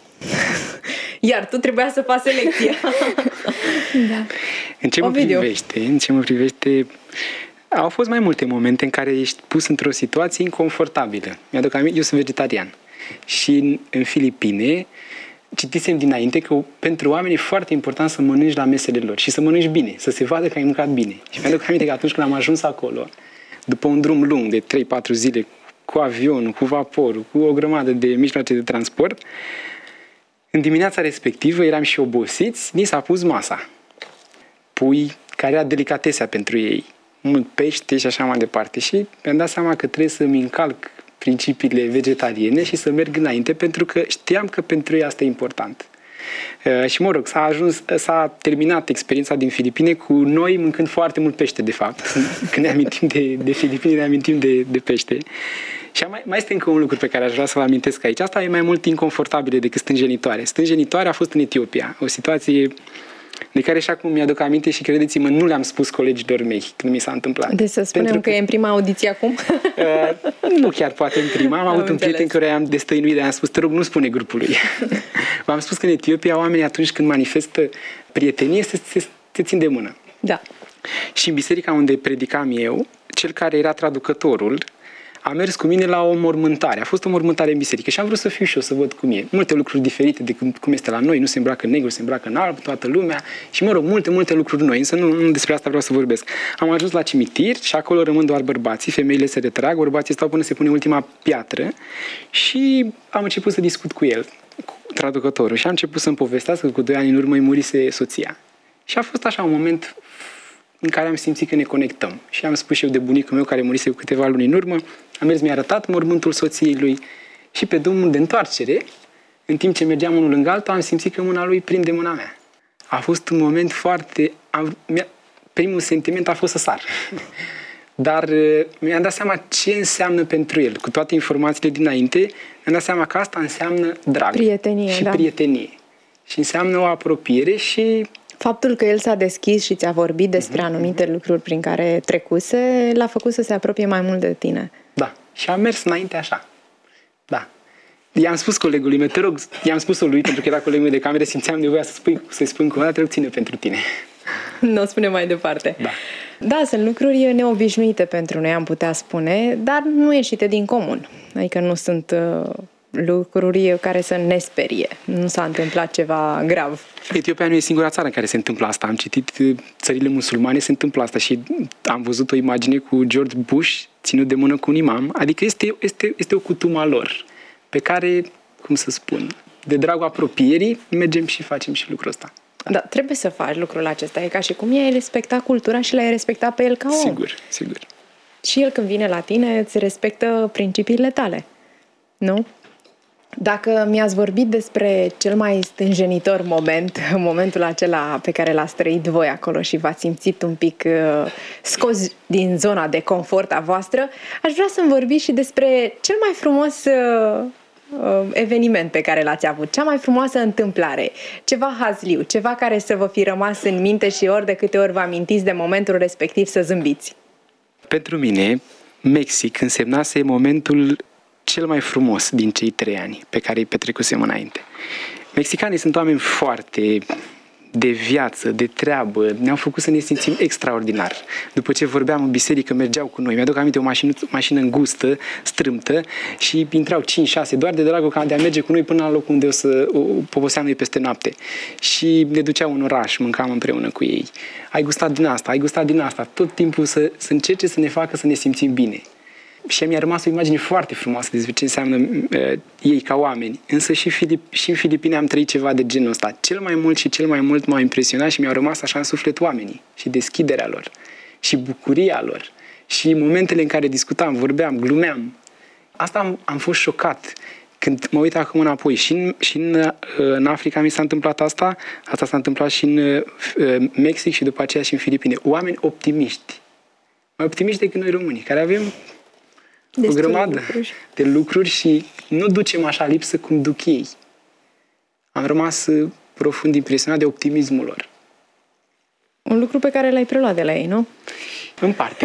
Speaker 3: Iar tu trebuia să faci selecția.
Speaker 5: Da.
Speaker 6: În ce mă
Speaker 3: Ovidiu.
Speaker 6: privește, în ce mă privește, au fost mai multe momente în care ești pus într-o situație inconfortabilă. Mi-aduc aminte, eu sunt vegetarian. Și în, în Filipine citisem dinainte că pentru oameni e foarte important să mănânci la mesele lor și să mănânci bine, să se vadă că ai mâncat bine. Și mi-aduc aminte că atunci când am ajuns acolo, după un drum lung de trei patru zile, cu avionul, cu vaporul, cu o grămadă de mijloace de transport, în dimineața respectivă eram și obosiți, ni s-a pus masa. Pui care era delicatesea pentru ei, mult pește și așa mai departe. Și mi-am dat seama că trebuie să-mi încalc principiile vegetariene și să merg înainte, pentru că știam că pentru ei asta e important. Uh, și mă rog, s-a ajuns, s-a terminat experiența din Filipine cu noi mâncând foarte mult pește, de fapt. Când ne amintim de, de Filipine, ne amintim de, de pește. Și mai, mai este încă un lucru pe care aș vrea să vă amintesc aici. Asta e mai mult inconfortabilă decât stânjenitoare. Stânjenitoare a fost în Etiopia. O situație de care și acum mi-aduc aminte și credeți-mă, nu le-am spus colegilor mei când mi s-a întâmplat.
Speaker 3: Deci să spunem
Speaker 6: Pentru
Speaker 3: că, că e în prima audiție acum?
Speaker 6: Uh, nu chiar poate în prima. Am, am avut un prieten care i-am destăinuit, de am spus, te rog, nu spune grupului. V-am spus că în Etiopia oamenii atunci când manifestă prietenie se, se, se țin de mână.
Speaker 3: Da.
Speaker 6: Și în biserica unde predicam eu, cel care era traducătorul a mers cu mine la o mormântare. A fost o mormântare în biserică și am vrut să fiu și eu, să văd cum e. Multe lucruri diferite de cum este la noi, nu se îmbracă în negru, se îmbracă în alb, toată lumea și, mă rog, multe, multe lucruri noi, însă nu, nu despre asta vreau să vorbesc. Am ajuns la cimitir și acolo rămân doar bărbații, femeile se retrag, bărbații stau până se pune ultima piatră și am început să discut cu el, cu traducătorul, și am început să-mi povestească că cu doi ani în urmă îi murise soția. Și a fost așa un moment în care am simțit că ne conectăm. Și am spus și eu de bunicul meu care murise cu câteva luni în urmă, am mers, mi-a arătat mormântul soției lui și pe drumul de întoarcere, în timp ce mergeam unul lângă altul, am simțit că mâna lui prinde mâna mea. A fost un moment foarte... Am, primul sentiment a fost să sar. Dar mi-am dat seama ce înseamnă pentru el. Cu toate informațiile dinainte, mi-am dat seama că asta înseamnă drag.
Speaker 3: Prietenie,
Speaker 6: și
Speaker 3: da.
Speaker 6: prietenie. Și înseamnă o apropiere și...
Speaker 3: Faptul că el s-a deschis și ți-a vorbit despre anumite lucruri prin care trecuse, l-a făcut să se apropie mai mult de tine.
Speaker 6: Da. Și am mers înainte așa. Da. I-am spus colegului meu, te rog, i-am spus-o lui, pentru că era colegul meu de cameră, simțeam nevoia să spui, să-i spun cu te rog, ține pentru tine.
Speaker 3: Nu o spune mai departe.
Speaker 6: Da.
Speaker 3: Da, sunt lucruri neobișnuite pentru noi, am putea spune, dar nu ieșite din comun. Adică nu sunt uh, lucruri care să ne sperie. Nu s-a întâmplat ceva grav.
Speaker 6: Etiopia nu e singura țară în care se întâmplă asta. Am citit țările musulmane, se întâmplă asta și am văzut o imagine cu George Bush ținut de mână cu un imam. Adică este, este, este o cutumă lor pe care, cum să spun, de dragul apropierii, mergem și facem și lucrul ăsta.
Speaker 3: Da, trebuie să faci lucrul acesta. E ca și cum i-ai respecta cultura și l-ai respecta pe el ca om.
Speaker 6: Sigur, sigur.
Speaker 3: Și el când vine la tine îți respectă principiile tale. Nu? Dacă mi-ați vorbit despre cel mai stânjenitor moment, momentul acela pe care l-ați trăit voi acolo și v-ați simțit un pic uh, scos din zona de confort a voastră, aș vrea să-mi vorbiți și despre cel mai frumos uh, uh, eveniment pe care l-ați avut, cea mai frumoasă întâmplare, ceva hazliu, ceva care să vă fi rămas în minte și ori de câte ori vă amintiți de momentul respectiv să zâmbiți.
Speaker 6: Pentru mine, Mexic însemnase momentul cel mai frumos din cei trei ani pe care îi petrecusem înainte. Mexicanii sunt oameni foarte de viață, de treabă, ne-au făcut să ne simțim extraordinar. După ce vorbeam în biserică, mergeau cu noi. Mi-aduc aminte o mașină, o mașină îngustă, strâmtă și intrau cinci șase doar de dragul ca de a merge cu noi până la locul unde o să o poposeam noi peste noapte. Și ne duceau în oraș, mâncam împreună cu ei. Ai gustat din asta, ai gustat din asta. Tot timpul să, să încerce să ne facă să ne simțim bine. Și mi-a rămas o imagine foarte frumoasă despre ce înseamnă uh, ei ca oameni. Însă și, Filip, și în Filipine am trăit ceva de genul ăsta. Cel mai mult și cel mai mult m-au impresionat și mi-au rămas așa în suflet oamenii. Și deschiderea lor. Și bucuria lor. Și momentele în care discutam, vorbeam, glumeam. Asta am, am fost șocat. Când mă uit acum înapoi. Și în, și în, uh, în Africa mi s-a întâmplat asta. Asta s-a întâmplat și în uh, Mexic și după aceea și în Filipine. Oameni optimiști. Mai optimiști decât noi românii, care avem o grămadă lucruri. de lucruri și nu ducem așa lipsă cum duc ei. Am rămas profund impresionat de optimismul lor.
Speaker 3: Un lucru pe care l-ai preluat de la ei, nu?
Speaker 6: În parte.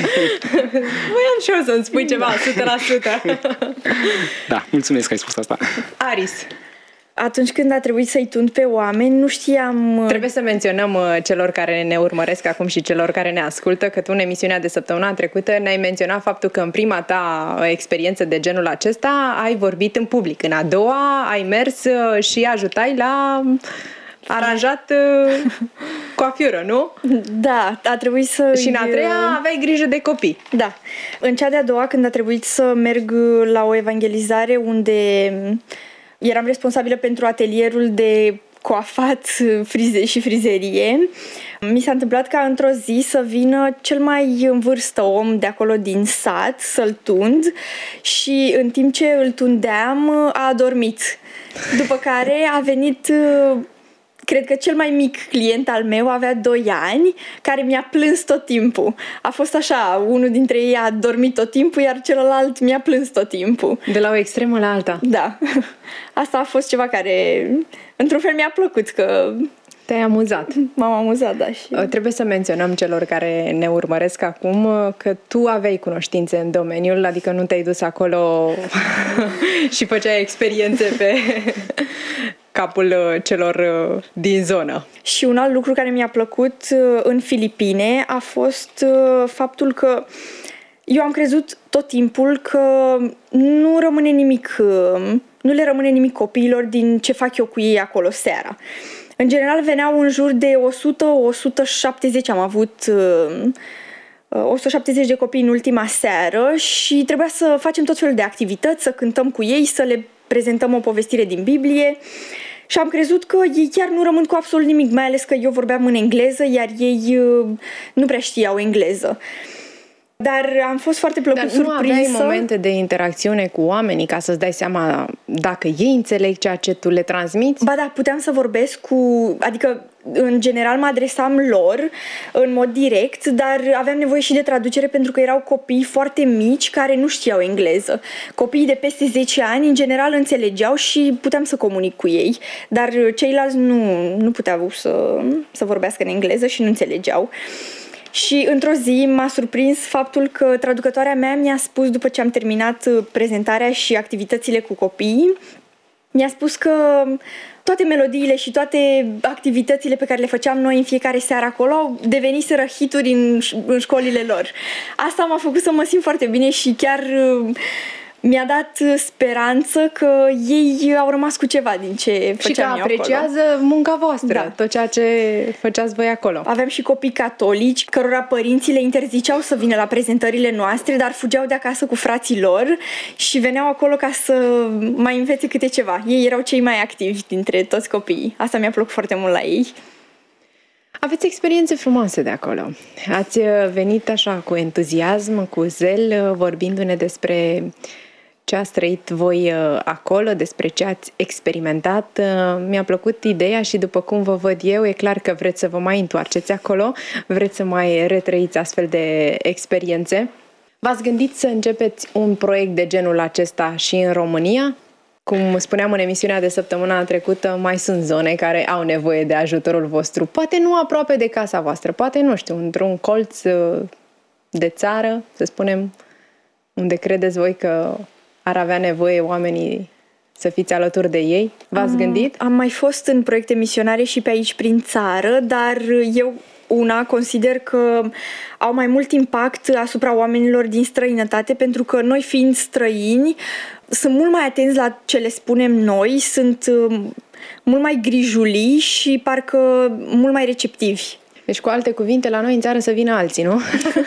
Speaker 3: Voiam și eu să-mi spui ceva, o sută la sută.
Speaker 6: Da, mulțumesc că ai spus asta.
Speaker 3: Aris.
Speaker 5: Atunci când a trebuit să-i tund pe oameni, nu știam...
Speaker 3: Trebuie să menționăm celor care ne urmăresc acum și celor care ne ascultă că tu în emisiunea de săptămâna trecută ne-ai menționat faptul că în prima ta experiență de genul acesta ai vorbit în public. În a doua ai mers și ajutai la aranjat coafiură, nu?
Speaker 5: Da, a trebuit să...
Speaker 3: Și în a treia aveai grijă de copii.
Speaker 5: Da. În cea de-a doua, când a trebuit să merg la o evangelizare unde... eram responsabilă pentru atelierul de coafat, frize și frizerie. Mi s-a întâmplat ca într-o zi să vină cel mai în vârstă om de acolo din sat să-l tund și în timp ce îl tundeam a adormit. După care a venit... Cred că cel mai mic client al meu avea doi ani, care mi-a plâns tot timpul. A fost așa, unul dintre ei a dormit tot timpul, iar celălalt mi-a plâns tot timpul.
Speaker 3: De la o extremă la alta.
Speaker 5: Da. Asta a fost ceva care, într-un fel, mi-a plăcut, că
Speaker 3: Te-ai amuzat.
Speaker 5: M-am amuzat, da. Și...
Speaker 3: Trebuie să menționăm celor care ne urmăresc acum că tu aveai cunoștințe în domeniul, adică nu te-ai dus acolo și făceai experiențe pe capul celor din zonă.
Speaker 5: Și un alt lucru care mi-a plăcut în Filipine a fost faptul că eu am crezut tot timpul că nu rămâne nimic, nu le rămâne nimic copiilor din ce fac eu cu ei acolo seara. În general veneau în jur de o sută - o sută șaptezeci, am avut o sută șaptezeci de copii în ultima seară și trebuia să facem tot felul de activități, să cântăm cu ei, să le prezentăm o povestire din Biblie. Și am crezut că ei chiar nu rămân cu absolut nimic, mai ales că eu vorbeam în engleză, iar ei nu prea știau engleză. Dar am fost foarte plăcut
Speaker 3: Dar
Speaker 5: surprinsă.
Speaker 3: nu aveai momente de interacțiune cu oamenii ca să-ți dai seama dacă ei înțeleg ceea ce tu le transmiți?
Speaker 5: Ba da, puteam să vorbesc cu... Adică, în general, mă adresam lor în mod direct, dar aveam nevoie și de traducere pentru că erau copii foarte mici care nu știau engleză. Copiii de peste zece ani, în general, înțelegeau și puteam să comunic cu ei, dar ceilalți nu, nu puteau să, să vorbească în engleză și nu înțelegeau. Și într-o zi m-a surprins faptul că traducătoarea mea mi-a spus, după ce am terminat prezentarea și activitățile cu copiii, mi-a spus că toate melodiile și toate activitățile pe care le făceam noi în fiecare seară acolo au deveniseră hituri în, în școlile lor. Asta m-a făcut să mă simt foarte bine și chiar mi-a dat speranță că ei au rămas cu ceva din ce făceam
Speaker 3: și că
Speaker 5: eu
Speaker 3: apreciază
Speaker 5: acolo.
Speaker 3: munca voastră,
Speaker 5: Da.
Speaker 3: tot ceea ce făceați voi acolo.
Speaker 5: Aveam și copii catolici cărora părinții le interziceau să vină la prezentările noastre, dar fugeau de acasă cu frații lor și veneau acolo ca să mai învețe câte ceva. Ei erau cei mai activi dintre toți copiii. Asta mi-a plăcut foarte mult la ei.
Speaker 3: Aveți experiențe frumoase de acolo. Ați venit așa cu entuziasm, cu zel, vorbindu-ne despre ce ați trăit voi acolo, despre ce ați experimentat. Mi-a plăcut ideea și după cum vă văd eu, e clar că vreți să vă mai întoarceți acolo, vreți să mai retrăiți astfel de experiențe. V-ați gândit să începeți un proiect de genul acesta și în România? Cum spuneam în emisiunea de săptămâna trecută, mai sunt zone care au nevoie de ajutorul vostru. Poate nu aproape de casa voastră, poate, nu știu, într-un colț de țară, să spunem, unde credeți voi că ar avea nevoie oamenii să fiți alături de ei? V-ați
Speaker 5: am,
Speaker 3: gândit?
Speaker 5: Am mai fost în proiecte misionare și pe aici prin țară, dar eu una consider că au mai mult impact asupra oamenilor din străinătate, pentru că noi, fiind străini, sunt mult mai atenți la ce le spunem noi, sunt mult mai grijulii și parcă mult mai receptivi.
Speaker 3: Deci, cu alte cuvinte, la noi în țară să vină alții, nu?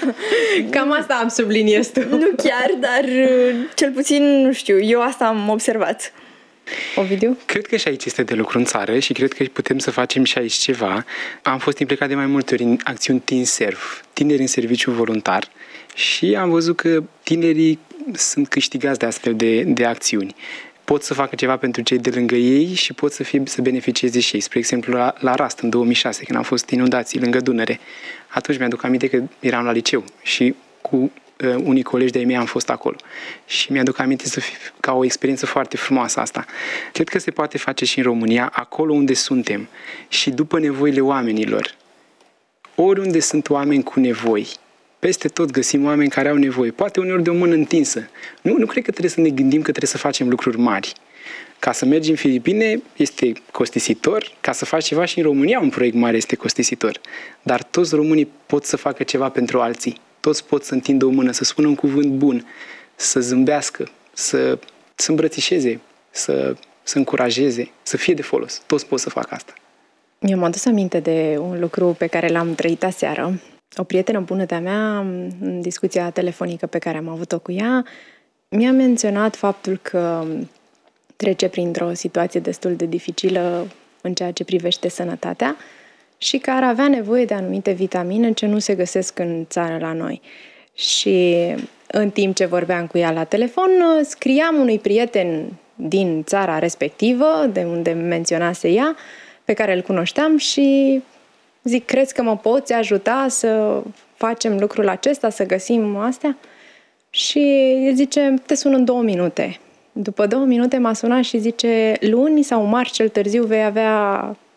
Speaker 3: Cam asta am subliniez tu.
Speaker 5: Nu chiar, dar cel puțin, nu știu, eu asta am observat.
Speaker 3: Ovidiu?
Speaker 6: Cred că și aici este de lucru în țară și cred că putem să facem și aici ceva. Am fost implicat de mai multe ori în acțiuni Teen Serve, tineri în serviciu voluntar, și am văzut că tinerii sunt câștigați de astfel de, de acțiuni. Pot să facă ceva pentru cei de lângă ei și pot să, fie, să beneficieze și ei. Spre exemplu, la, la Rast, în două mii șase, când am fost inundații lângă Dunăre, atunci mi-aduc aminte că eram la liceu și cu uh, unii colegi de-ai mei am fost acolo. Și mi-aduc aminte să fie, ca o experiență foarte frumoasă asta. Cred că se poate face și în România, acolo unde suntem și după nevoile oamenilor. Oriunde sunt oameni cu nevoi, peste tot găsim oameni care au nevoie, poate uneori de o mână întinsă. Nu, nu cred că trebuie să ne gândim că trebuie să facem lucruri mari. Ca să mergi în Filipine este costisitor, ca să faci ceva și în România un proiect mare este costisitor. Dar toți românii pot să facă ceva pentru alții. Toți pot să întindă o mână, să spună un cuvânt bun, să zâmbească, să, să îmbrățișeze, să, să încurajeze, să fie de folos. Toți pot să facă asta.
Speaker 3: Eu m-am adus aminte de un lucru pe care l-am trăit aseară. O prietenă bună de-a mea, în discuția telefonică pe care am avut-o cu ea, mi-a menționat faptul că trece printr-o situație destul de dificilă în ceea ce privește sănătatea și că ar avea nevoie de anumite vitamine ce nu se găsesc în țară la noi. Și în timp ce vorbeam cu ea la telefon, scriam unui prieten din țara respectivă, de unde menționase ea, pe care îl cunoșteam și zic, crezi că mă poți ajuta să facem lucrul acesta, să găsim astea? Și el zice, te sun în două minute. După două minute m-a sunat și zice, luni sau marți cel târziu vei avea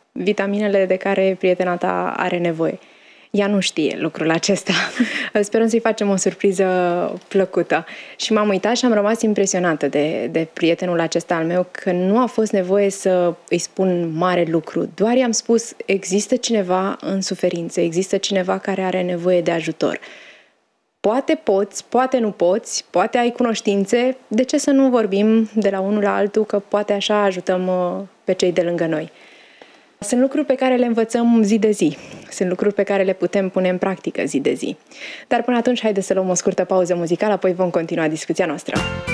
Speaker 3: vitaminele de care prietena ta are nevoie. Ea nu știe lucrul acesta. Sperăm să-i facem o surpriză plăcută. Și m-am uitat și am rămas impresionată de, de prietenul acesta al meu, că nu a fost nevoie să îi spun mare lucru. Doar i-am spus, există cineva în suferință, există cineva care are nevoie de ajutor. Poate poți, poate nu poți, poate ai cunoștințe, de ce să nu vorbim de la unul la altul, că poate așa ajutăm pe cei de lângă noi. Sunt lucruri pe care le învățăm zi de zi. Sunt lucruri pe care le putem pune în practică zi de zi. Dar până atunci, haideți să luăm o scurtă pauză muzicală, apoi vom continua discuția noastră.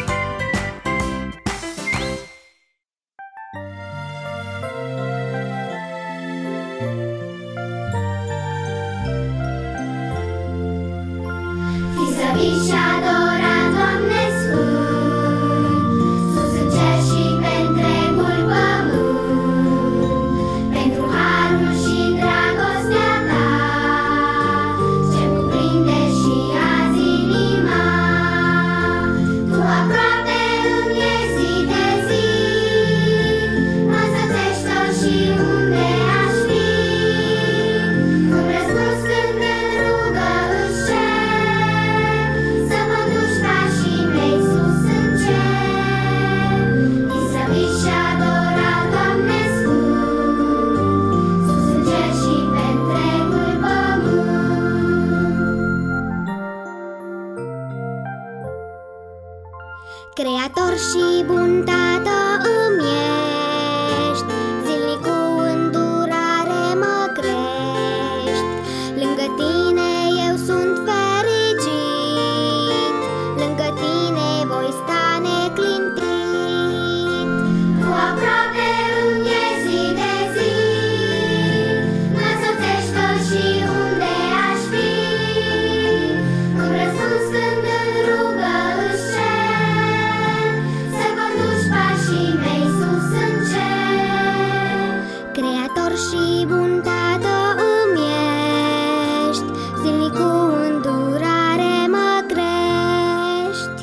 Speaker 7: Fi și adorat, Doamne Sfânt, sus în cer și pe întregul pământ, pentru harul și dragostea ta, ce-mi cuprinde și azi inima. Tu aproape îmi e zi de zi, mă însoțești tot și unde aș fi, îmi răspuns când în rugă își cer, să mă duci pașii mei sus în cer. Izrăvit și adorat, Doamne Sfânt, sus în cer și pe întregul pământ. Creator și bun Tată îmi ești, zilnic cu îndurare mă crești. Lângă tine eu sunt fericit, lângă tine voi sta neclintit. Tu aproape îmi e zi de zi, mă însoțești tot și unde aș fi, îmi răspuns când în rugă își cer, să conduci pașii mei sus în cer. Creator și bun Tată îmi ești, zilnic cu îndurare mă crești.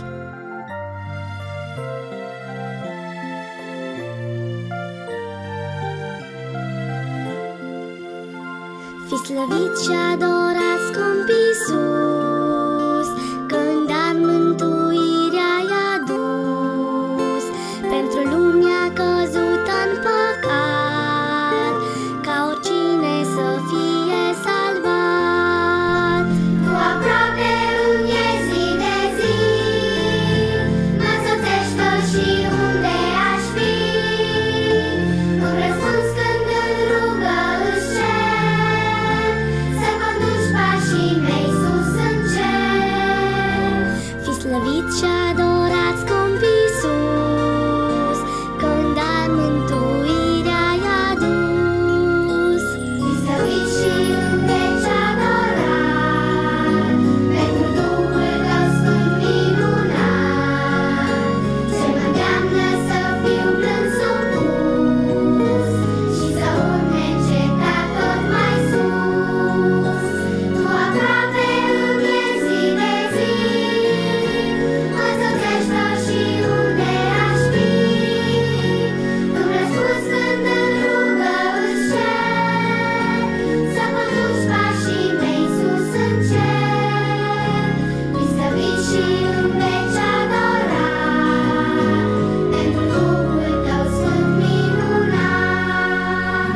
Speaker 7: Fi slăvit și adorat, scump Iisus, că în dar mântuirea ai adus pentru lumea căzută în păcat, ca oricine să fie salvat. Tu aproape îmi e zi de zi, mă însoțești tot și unde aș fi, îmi răspuns când în rugă își cer, să conduci pașii mei sus în cer. Fi slăvit și adorat, scump Iisus, că în dar mântuirea ai adus. Fi slăvit și în veci adorat, pentru Duhul tău sfânt minunat, ce mă îndeamnă să fiu blând supus și să urc neîncetat tot mai sus. Tu aproape îmi e zi de zi, mă însoțești tot și unde aș fi, îmi răspuns când în rugă își cer, să mă duci pașii mei sus în cer. Fi slăvit și în veci adorat, pentru Duhul tău sfânt minunat.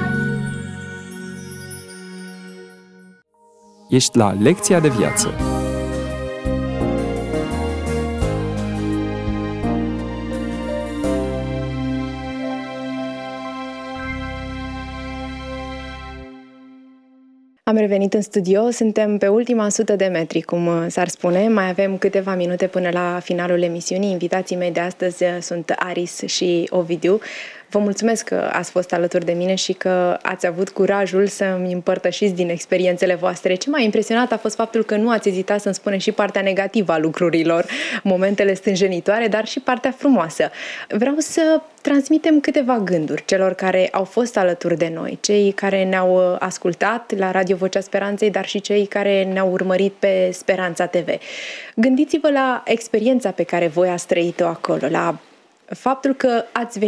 Speaker 8: Ești la Lecția de Viață.
Speaker 3: Am revenit în studio, suntem pe ultima sută de metri, cum s-ar spune. Mai avem câteva minute până la finalul emisiunii. Invitații mei de astăzi sunt Aris și Ovidiu. Vă mulțumesc că ați fost alături de mine și că ați avut curajul să-mi împărtășiți din experiențele voastre. Ce m-a impresionat a fost faptul că nu ați ezitat să-mi spuneți și partea negativă a lucrurilor, momentele stânjenitoare, dar și partea frumoasă. Vreau să transmitem câteva gânduri celor care au fost alături de noi, cei care ne-au ascultat la Radio Vocea Speranței, dar și cei care ne-au urmărit pe Speranța T V. Gândiți-vă la experiența pe care voi ați trăit-o acolo, la faptul că ați venit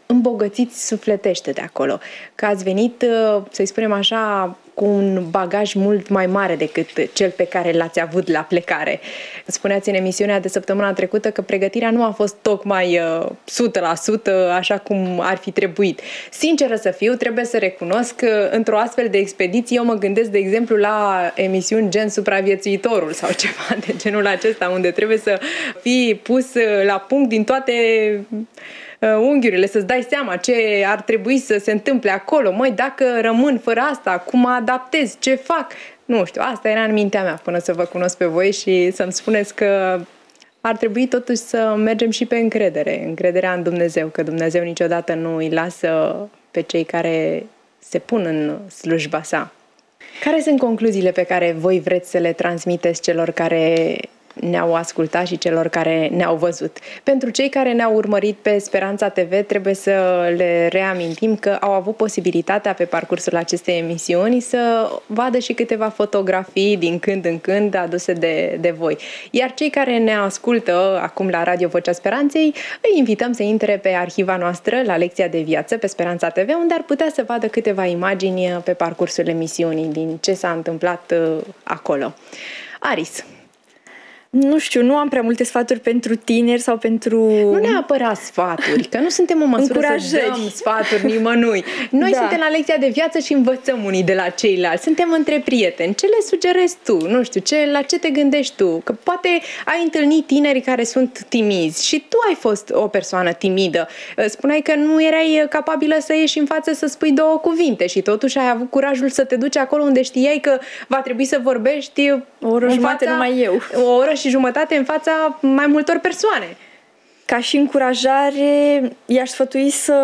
Speaker 3: îmbogățiți sufletește de acolo, că ați venit, să-i spunem așa, cu un bagaj mult mai mare decât cel pe care l-ați avut la plecare. Spuneați în emisiunea de săptămâna trecută că pregătirea nu a fost tocmai uh, o sută la sută așa cum ar fi trebuit. Sinceră să fiu, trebuie să recunosc că într-o astfel de expediție eu mă gândesc, de exemplu, la emisiuni gen Supraviețuitorul sau ceva de genul acesta, unde trebuie să fii pus la punct din toate unghiurile, să-ți dai seama ce ar trebui să se întâmple acolo. Măi, dacă rămân fără asta, cum mă adaptez, ce fac? Nu știu, asta era în mintea mea până să vă cunosc pe voi și să-mi spuneți că ar trebui totuși să mergem și pe încredere, încrederea în Dumnezeu, că Dumnezeu niciodată nu îi lasă pe cei care se pun în slujba sa. Care sunt concluziile pe care voi vreți să le transmiteți celor care ne-au ascultat și celor care ne-au văzut? Pentru cei care ne-au urmărit pe Speranța T V, trebuie să le reamintim că au avut posibilitatea pe parcursul acestei emisiuni să vadă și câteva fotografii din când în când aduse de, de voi. Iar cei care ne ascultă acum la Radio Vocea Speranței, îi invităm să intre pe arhiva noastră la Lecția de Viață pe Speranța T V, unde ar putea să vadă câteva imagini pe parcursul emisiunii din ce s-a întâmplat acolo. Aris.
Speaker 5: Nu știu, nu am prea multe sfaturi pentru tineri sau pentru...
Speaker 3: Nu neapărat sfaturi, că nu suntem în măsură să dăm sfaturi nimănui. Noi da. suntem la Lecția de Viață și învățăm unii de la ceilalți. Suntem între prieteni. Ce le sugerezi tu? Nu știu, ce, la ce te gândești tu? Că poate ai întâlnit tineri care sunt timizi și tu ai fost o persoană timidă. Spuneai că nu erai capabilă să ieși în față să spui două cuvinte și totuși ai avut curajul să te duci acolo unde știai că va trebui să vorbești
Speaker 5: o oră jumătate fața, numai eu.
Speaker 3: O oră și jumătate în fața mai multor persoane.
Speaker 5: Ca și încurajare, i-aș sfătui să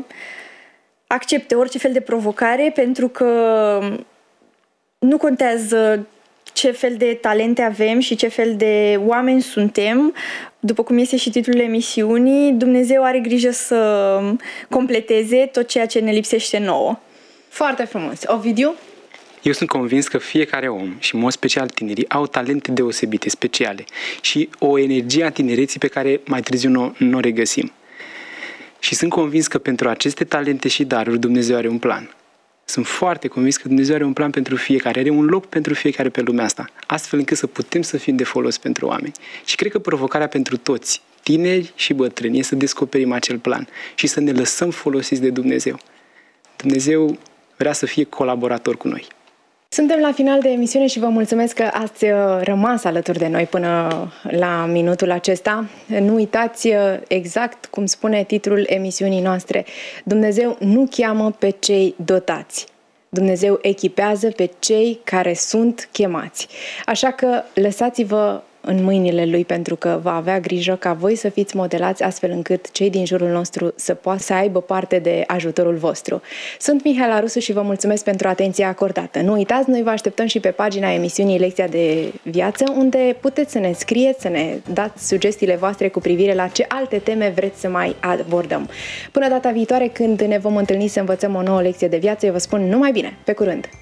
Speaker 5: accepte orice fel de provocare, pentru că nu contează ce fel de talente avem și ce fel de oameni suntem. După cum este și titlul emisiunii, Dumnezeu are grijă să completeze tot ceea ce ne lipsește nouă.
Speaker 3: Foarte frumos. Ovidiu?
Speaker 6: Eu sunt convins că fiecare om, și în mod special tinerii, au talente deosebite, speciale și o energie a tinereții pe care mai târziu nu, nu o regăsim. Și sunt convins că pentru aceste talente și daruri Dumnezeu are un plan. Sunt foarte convins că Dumnezeu are un plan pentru fiecare, are un loc pentru fiecare pe lumea asta, astfel încât să putem să fim de folos pentru oameni. Și cred că provocarea pentru toți, tineri și bătrâni, este să descoperim acel plan și să ne lăsăm folosiți de Dumnezeu. Dumnezeu vrea să fie colaborator cu noi.
Speaker 3: Suntem la final de emisiune și vă mulțumesc că ați rămas alături de noi până la minutul acesta. Nu uitați, exact cum spune titlul emisiunii noastre, Dumnezeu nu cheamă pe cei dotați. Dumnezeu echipează pe cei care sunt chemați. Așa că lăsați-vă în mâinile Lui, pentru că va avea grijă ca voi să fiți modelați astfel încât cei din jurul nostru să poată să aibă parte de ajutorul vostru. Sunt Mihaela Rusu și vă mulțumesc pentru atenția acordată. Nu uitați, noi vă așteptăm și pe pagina emisiunii Lecția de Viață, unde puteți să ne scrieți, să ne dați sugestiile voastre cu privire la ce alte teme vreți să mai abordăm. Până data viitoare, când ne vom întâlni să învățăm o nouă lecție de viață, eu vă spun numai bine! Pe curând!